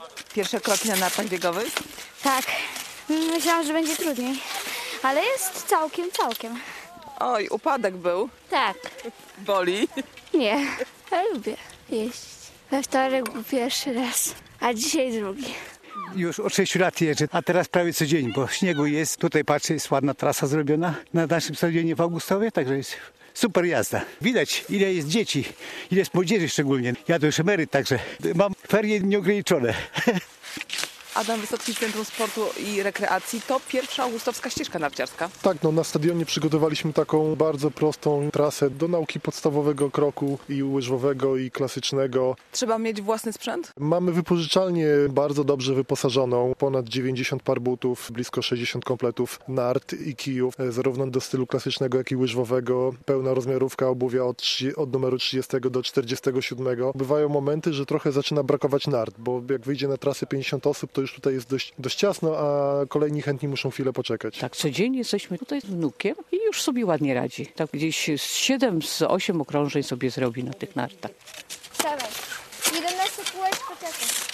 Pierwsze kroki na nartach biegowych? Tak, myślałam, że będzie trudniej, ale jest całkiem. Oj, upadek był. Tak, Boli. nie, ja lubię jeździć. We wtorek był pierwszy raz, a dzisiaj drugi. Już od 6 lat jeżdżę, a teraz prawie co dzień, bo śniegu jest. Tutaj patrzę, jest ładna trasa zrobiona na naszym stadionie w Augustowie, także jest super jazda. Widać, ile jest dzieci, ile jest młodzieży szczególnie. Ja to już emeryt, także mam ferie nieograniczone. Adam Wysocki z Centrum Sportu i Rekreacji to pierwsza augustowska ścieżka narciarska. Tak, no na stadionie przygotowaliśmy taką bardzo prostą trasę do nauki podstawowego kroku i łyżwowego i klasycznego. Trzeba mieć własny sprzęt? Mamy wypożyczalnię bardzo dobrze wyposażoną, ponad 90 par butów, blisko 60 kompletów nart i kijów, zarówno do stylu klasycznego, jak i łyżwowego. Pełna rozmiarówka obuwia od numeru 30 do 47. Bywają momenty, że trochę zaczyna brakować nart, bo jak wyjdzie na trasę 50 osób, to już tutaj jest dość ciasno, a kolejni chętni muszą chwilę poczekać. Tak, codziennie jesteśmy tutaj z wnukiem i już sobie ładnie radzi. Tak gdzieś z 7, z 8 okrążeń sobie zrobi na tych nartach. Dawaj, 11 kółek, poczekaj.